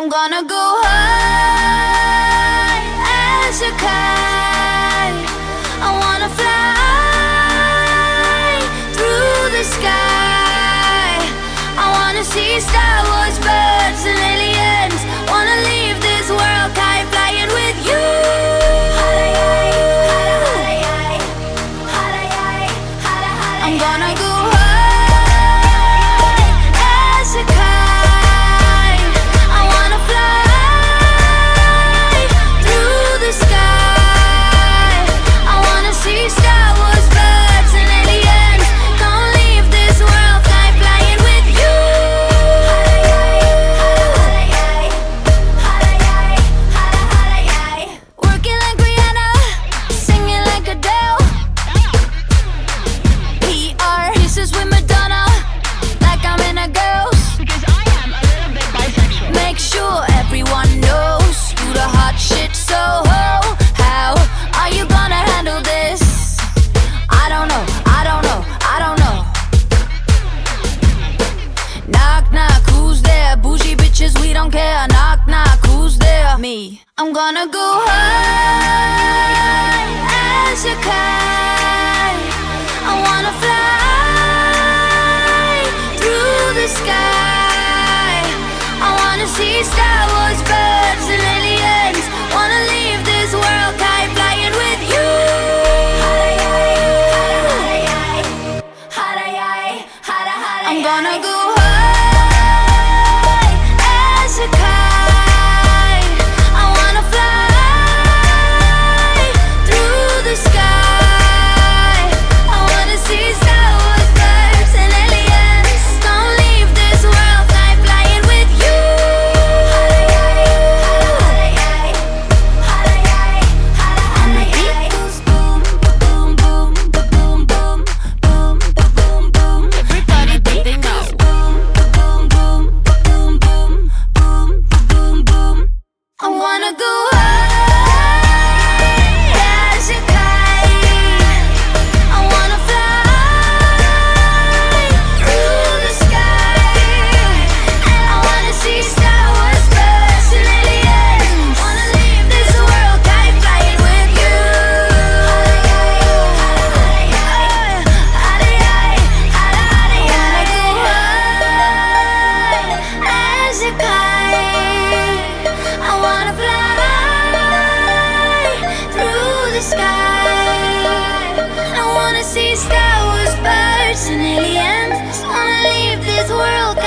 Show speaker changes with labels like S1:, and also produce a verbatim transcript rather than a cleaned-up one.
S1: I'm gonna go high as a kite. I wanna fly through the sky. I wanna see Star Wars, birds and aliens. Wanna leave this world kite flying with you. I'm gonna go high as a kite. I wanna fly through the sky. I wanna see Star Wars, birds and aliens. Gonna leave this world kite flying with you. Working like Rihanna, singing like Adele. P R kisses with Madonna, like I'm in a ghost.
S2: Because I am a little bit bisexual.
S1: Make sure everyone knows you the hot shit. So how are you gonna handle this? I don't know, I don't know, I don't know. Knock knock, who's there? Bougie bitches, we don't care. Knock knock, who's there? Me. I'm gonna go high as a kite. I wanna fly through the sky. I wanna see Star Wars, birds and aliens. Wanna leave this world kite flying with you. I'm gonna go high as a kite. I wanna fly through the sky. I wanna see Star Wars, birds and aliens. Gonna leave this world kite flying with you. And the beat goes boom, boom, boom, boom, boom, boom, boom, boom.
S2: Everybody think they know.
S1: Boom, boom, boom, boom, boom, boom, boom, boom. I wanna go high as a kite. I wanna fly through the sky. And I wanna see Star Wars, birds and aliens. Wanna leave this world kite flying with you. As a kite, I wanna fly through the sky. I wanna see Star Wars, birds and aliens. Wanna leave this world